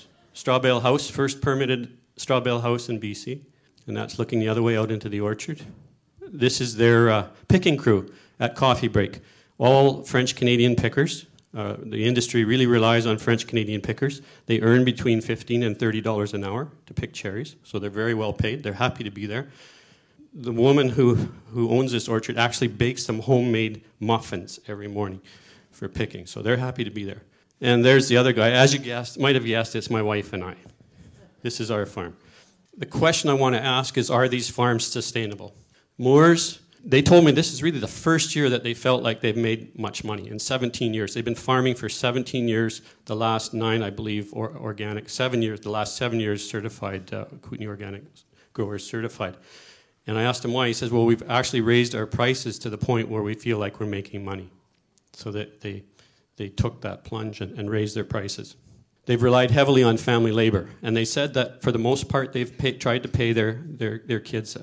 bale house, first permitted straw bale house in BC, and that's looking the other way out into the orchard. This is their picking crew at coffee break. All French-Canadian pickers. The industry really relies on French-Canadian pickers. They earn between $15 and $30 an hour to pick cherries, so they're very well paid. They're happy to be there. The woman who owns this orchard actually bakes them homemade muffins every morning for picking, so they're happy to be there. And there's the other guy. As you might have guessed, it's my wife and I. This is our farm. The question I want to ask is, are these farms sustainable? Moores, they told me this is really the first year that they felt like they've made much money in 17 years. They've been farming for 17 years, the last 9, I believe, organic, 7 years, the last 7 years certified, Kootenay Organic Growers certified. And I asked him why. He says, well, we've actually raised our prices to the point where we feel like we're making money. So that they took that plunge and raised their prices. They've relied heavily on family labor. And they said that for the most part, they've tried to pay their kids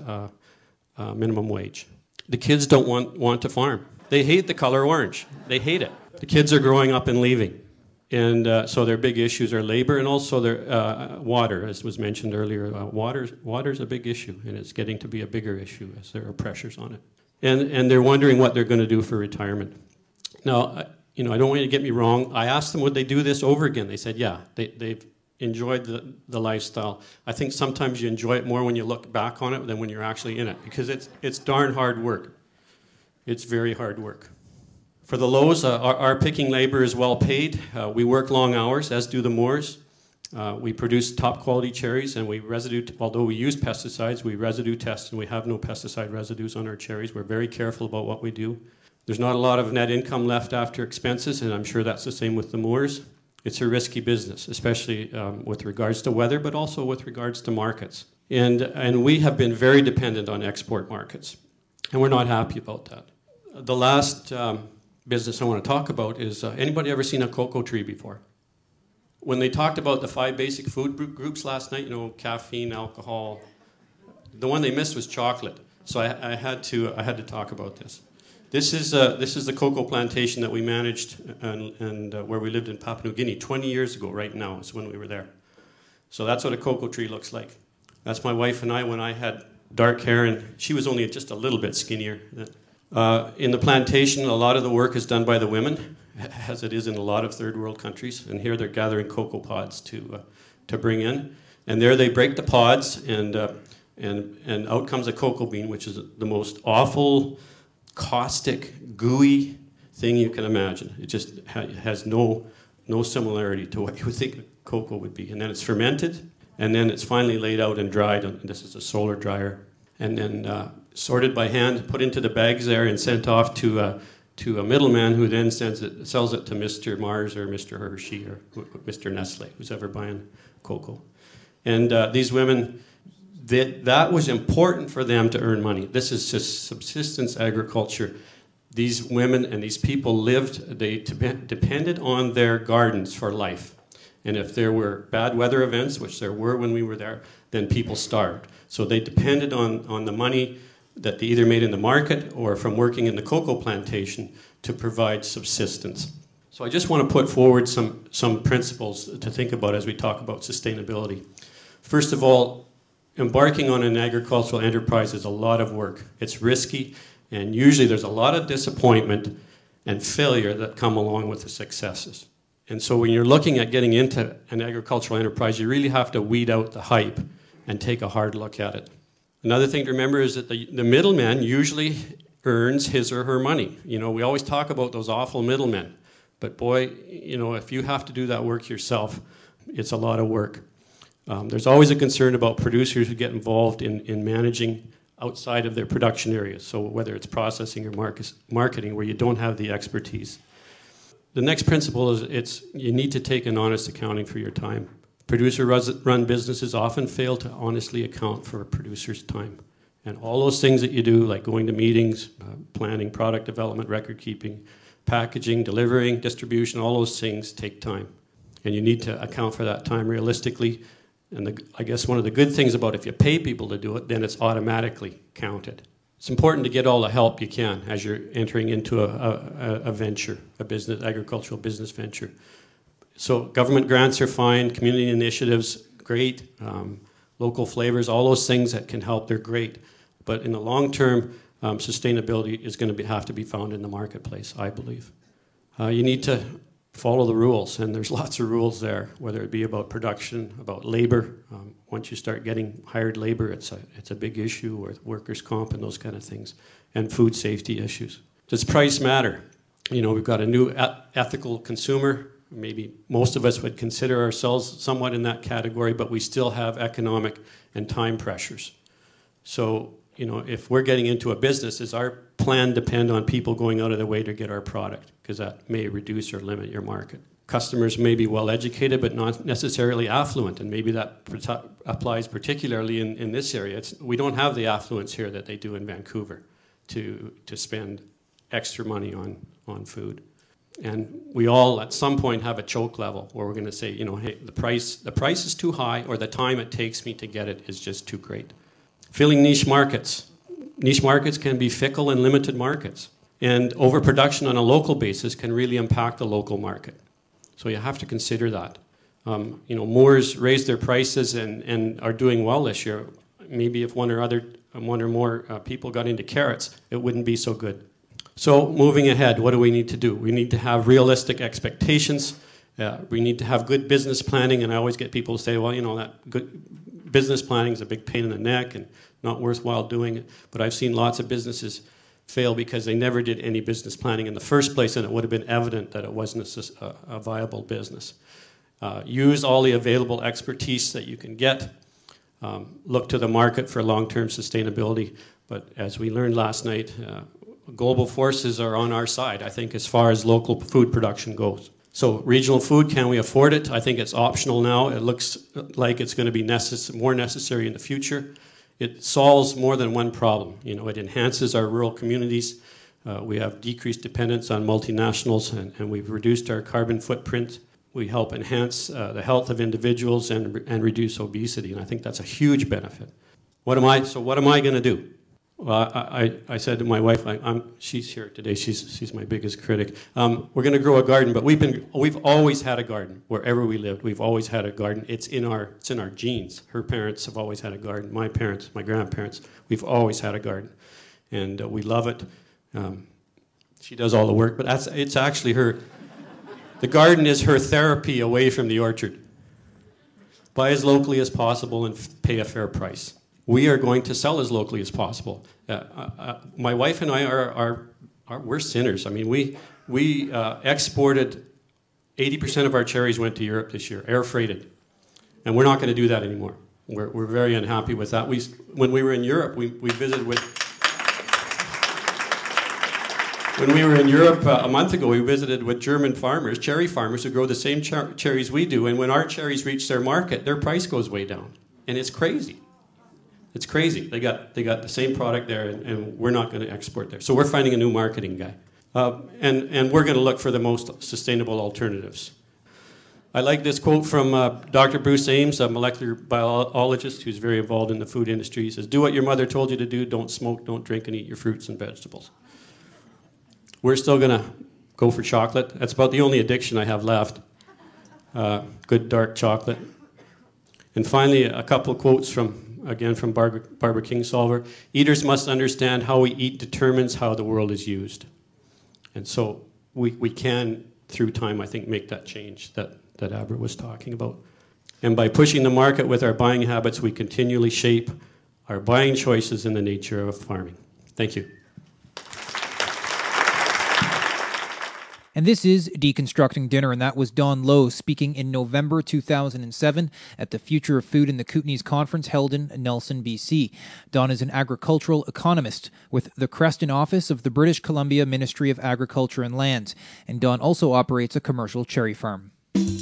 minimum wage. The kids don't want to farm. They hate the color orange. They hate it. The kids are growing up and leaving. And so their big issues are labor and also their water, as was mentioned earlier. Water's a big issue, and it's getting to be a bigger issue as there are pressures on it. And they're wondering what they're going to do for retirement. Now, I don't want you to get me wrong. I asked them, would they do this over again? They said, yeah, they've enjoyed the lifestyle. I think sometimes you enjoy it more when you look back on it than when you're actually in it, because it's darn hard work. It's very hard work. For the Lowe's, our picking labor is well paid. We work long hours, as do the Moores. We produce top quality cherries, and although we use pesticides, we residue test, and we have no pesticide residues on our cherries. We're very careful about what we do. There's not a lot of net income left after expenses, and I'm sure that's the same with the Moores. It's a risky business, especially with regards to weather, but also with regards to markets. And we have been very dependent on export markets, and we're not happy about that. The last business I want to talk about is, anybody ever seen a cocoa tree before? When they talked about the 5 basic food groups last night, caffeine, alcohol, the one they missed was chocolate. So I had to talk about this. This is the cocoa plantation that we managed and where we lived in Papua New Guinea 20 years ago. Right now is when we were there. So that's what a cocoa tree looks like. That's my wife and I when I had dark hair, and she was only just a little bit skinnier. In the plantation, a lot of the work is done by the women, as it is in a lot of third world countries. And here they're gathering cocoa pods to bring in. And there they break the pods, and out comes a cocoa bean, which is the most awful, caustic, gooey thing you can imagine. It just has no similarity to what you would think cocoa would be. And then it's fermented, and then it's finally laid out and dried. And this is a solar dryer. And then sorted by hand, put into the bags there, and sent off to a middleman who then sells it to Mr. Mars or Mr. Hershey or Mr. Nestle, who's ever buying cocoa. And these women, that was important for them to earn money. This is just subsistence agriculture. These women and these people they depended on their gardens for life. And if there were bad weather events, which there were when we were there, then people starved. So they depended on the money that they either made in the market or from working in the cocoa plantation to provide subsistence. So I just want to put forward some principles to think about as we talk about sustainability. First of all, embarking on an agricultural enterprise is a lot of work. It's risky, and usually there's a lot of disappointment and failure that come along with the successes. And so when you're looking at getting into an agricultural enterprise, you really have to weed out the hype and take a hard look at it. Another thing to remember is that the middleman usually earns his or her money. We always talk about those awful middlemen. But boy, if you have to do that work yourself, it's a lot of work. There's always a concern about producers who get involved in managing outside of their production areas. So whether it's processing or marketing, where you don't have the expertise. The next principle is you need to take an honest accounting for your time. Producer-run businesses often fail to honestly account for a producer's time. And all those things that you do, like going to meetings, planning, product development, record keeping, packaging, delivering, distribution, all those things take time. And you need to account for that time realistically. And I guess one of the good things about if you pay people to do it, then it's automatically counted. It's important to get all the help you can as you're entering into a venture, agricultural business venture. So government grants are fine, community initiatives, great, local flavors, all those things that can help, they're great. But in the long term, sustainability is going to have to be found in the marketplace, I believe. You need to follow the rules, and there's lots of rules there, whether it be about production, about labor. Once you start getting hired labor, it's a big issue, with workers' comp and those kind of things, and food safety issues. Does price matter? We've got a new ethical consumer. Maybe most of us would consider ourselves somewhat in that category, but we still have economic and time pressures. So, if we're getting into a business, does our plan depend on people going out of their way to get our product? Because that may reduce or limit your market. Customers may be well educated, but not necessarily affluent, and maybe that applies particularly in this area. We don't have the affluence here that they do in Vancouver to spend extra money on food. And we all, at some point, have a choke level where we're going to say, hey, the price is too high, or the time it takes me to get it is just too great. Filling niche markets. Niche markets can be fickle and limited markets. And overproduction on a local basis can really impact the local market. So you have to consider that. Moors raised their prices and are doing well this year. Maybe if one or more people got into carrots, it wouldn't be so good. So moving ahead, what do we need to do? We need to have realistic expectations. We need to have good business planning. And I always get people to say, well, that good business planning is a big pain in the neck and not worthwhile doing it. But I've seen lots of businesses fail because they never did any business planning in the first place, and it would have been evident that it wasn't a viable business. Use all the available expertise that you can get. Look to the market for long-term sustainability. But as we learned last night, global forces are on our side, I think, as far as local food production goes. So regional food, can we afford it? I think it's optional now. It looks like it's going to be more necessary in the future. It solves more than one problem. It enhances our rural communities. We have decreased dependence on multinationals, and we've reduced our carbon footprint. We help enhance the health of individuals and reduce obesity, and I think that's a huge benefit. What am I going to do? Well, I said to my wife, she's here today. She's my biggest critic. We're going to grow a garden, but we've always had a garden wherever we lived. We've always had a garden. It's in our genes. Her parents have always had a garden. My parents, my grandparents, we've always had a garden, and we love it. She does all the work, but it's actually her. The garden is her therapy away from the orchard. Buy as locally as possible and pay a fair price. We are going to sell as locally as possible. My wife and I we're sinners. I mean, we exported 80% of our cherries went to Europe this year, air freighted, and we're not going to do that anymore. We're very unhappy with that. When we were in Europe, we visited with. When we were in Europe a month ago, we visited with German farmers, cherry farmers, who grow the same cherries we do. And when our cherries reach their market, their price goes way down, and it's crazy. It's crazy. They got the same product there, and we're not going to export there. So we're finding a new marketing guy. And we're going to look for the most sustainable alternatives. I like this quote from Dr. Bruce Ames, a molecular biologist who's very involved in the food industry. He says, "Do what your mother told you to do. Don't smoke, don't drink, and eat your fruits and vegetables." We're still going to go for chocolate. That's about the only addiction I have left. Good dark chocolate. And finally, a couple of quotes from Barbara Kingsolver. Eaters must understand how we eat determines how the world is used. And so we can, through time, I think, make that change that Abra was talking about. And by pushing the market with our buying habits, we continually shape our buying choices in the nature of farming. Thank you. And this is Deconstructing Dinner, and that was Don Lowe speaking in November 2007 at the Future of Food in the Kootenays Conference held in Nelson, BC. Don is an agricultural economist with the Creston office of the British Columbia Ministry of Agriculture and Lands, and Don also operates a commercial cherry farm.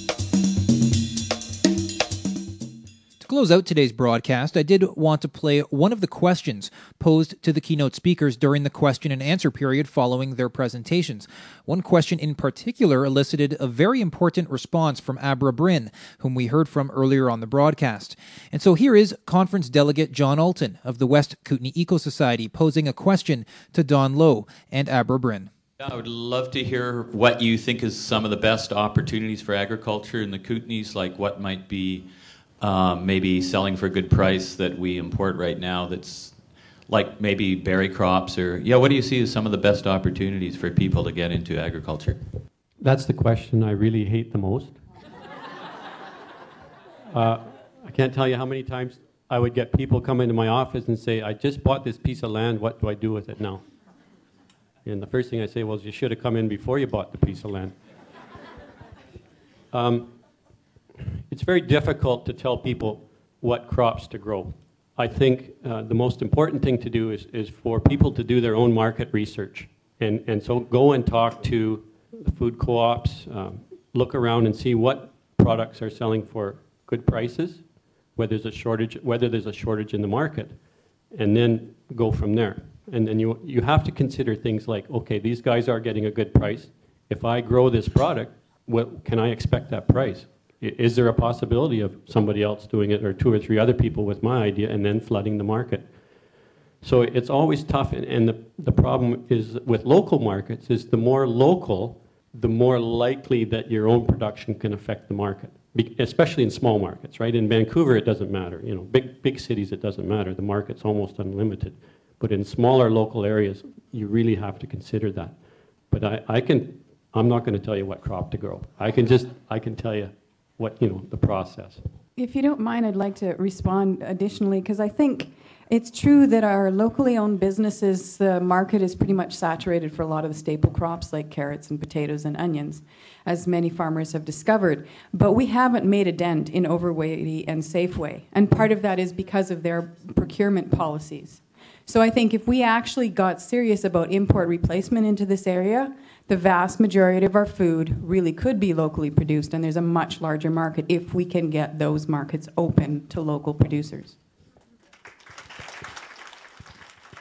To close out today's broadcast, I did want to play one of the questions posed to the keynote speakers during the question and answer period following their presentations. One question in particular elicited a very important response from Abra Bryn, whom we heard from earlier on the broadcast. And so here is conference delegate John Alton of the West Kootenay Eco Society posing a question to Don Lowe and Abra Bryn. I would love to hear what you think is some of the best opportunities for agriculture in the Kootenays, like what might be maybe selling for a good price that we import right now that's like maybe berry crops or, what do you see as some of the best opportunities for people to get into agriculture? That's the question I really hate the most. I can't tell you how many times I would get people come into my office and say, I just bought this piece of land, what do I do with it now? And the first thing I say, well, you should have come in before you bought the piece of land. It's very difficult to tell people what crops to grow. I think the most important thing to do is for people to do their own market research. And so go and talk to the food co-ops, look around and see what products are selling for good prices, whether there's a shortage in the market, and then go from there. And then you have to consider things like, okay, these guys are getting a good price. If I grow this product, what can I expect that price? Is there a possibility of somebody else doing it or two or three other people with my idea and then flooding the market? So it's always tough, and the problem is with local markets is the more local, the more likely that your own production can affect the market, especially in small markets, right? In Vancouver, it doesn't matter. Big cities, it doesn't matter. The market's almost unlimited. But in smaller local areas, you really have to consider that. But I'm not going to tell you what crop to grow. I can tell you what, the process. If you don't mind, I'd like to respond additionally, because I think it's true that our locally owned businesses, the market is pretty much saturated for a lot of the staple crops like carrots and potatoes and onions, as many farmers have discovered. But we haven't made a dent in Overweighty and Safeway, and part of that is because of their procurement policies. So I think if we actually got serious about import replacement into this area, the vast majority of our food really could be locally produced, and there's a much larger market if we can get those markets open to local producers.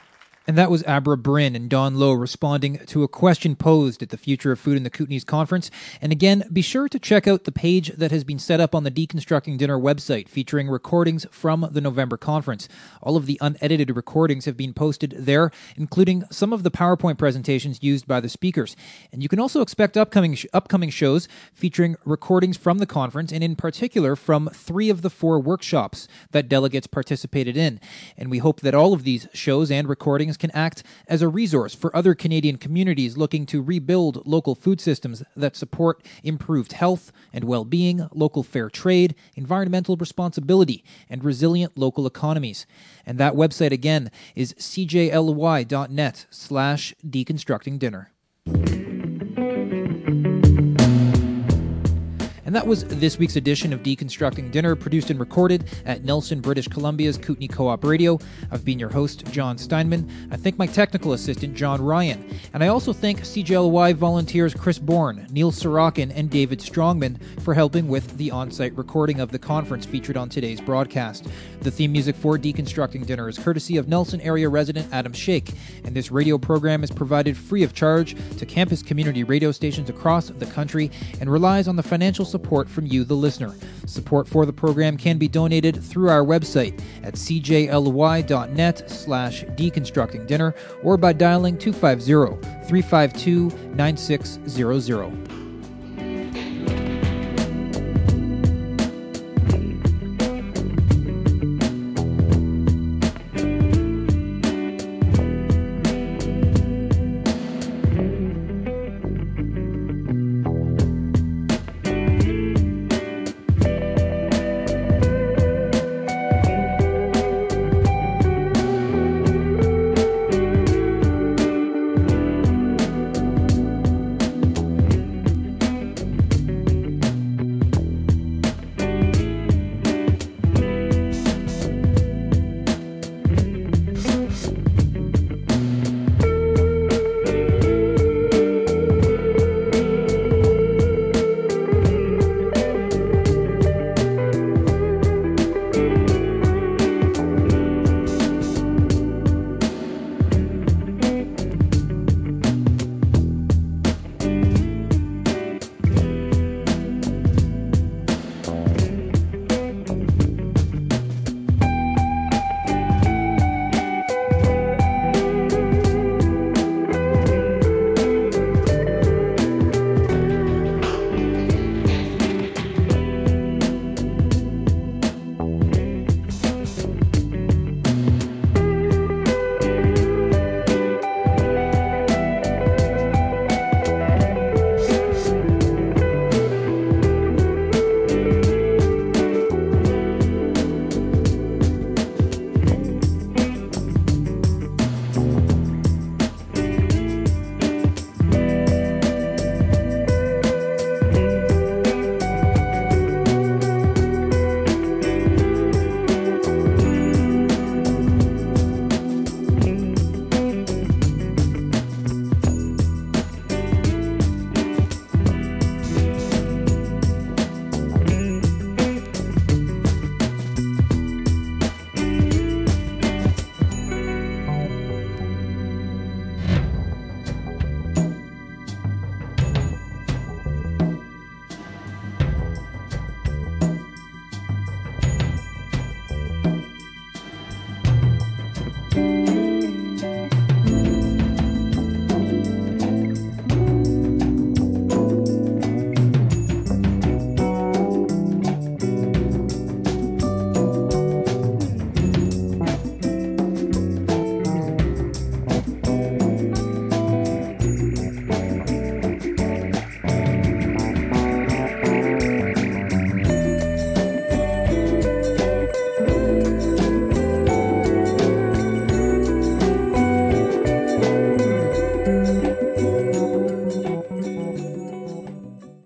And that was Abra Bryn and Don Lowe responding to a question posed at the Future of Food in the Kootenays Conference. And again, be sure to check out the page that has been set up on the Deconstructing Dinner website featuring recordings from the November conference. All of the unedited recordings have been posted there, including some of the PowerPoint presentations used by the speakers. And you can also expect upcoming shows featuring recordings from the conference, and in particular from 3 of the 4 workshops that delegates participated in. And we hope that all of these shows and recordings can act as a resource for other Canadian communities looking to rebuild local food systems that support improved health and well-being, local fair trade, environmental responsibility, and resilient local economies. And that website again is cjly.net/deconstructingdinner. And that was this week's edition of Deconstructing Dinner, produced and recorded at Nelson, British Columbia's Kootenay Co-op Radio. I've been your host, John Steinman. I thank my technical assistant, John Ryan. And I also thank CJLY volunteers Chris Bourne, Neil Sorokin, and David Strongman for helping with the on-site recording of the conference featured on today's broadcast. The theme music for Deconstructing Dinner is courtesy of Nelson area resident Adam Shake, and this radio program is provided free of charge to campus community radio stations across the country and relies on the financial support from you, the listener. Support for the program can be donated through our website at cjly.net/deconstructingdinner or by dialing 250-352-9600.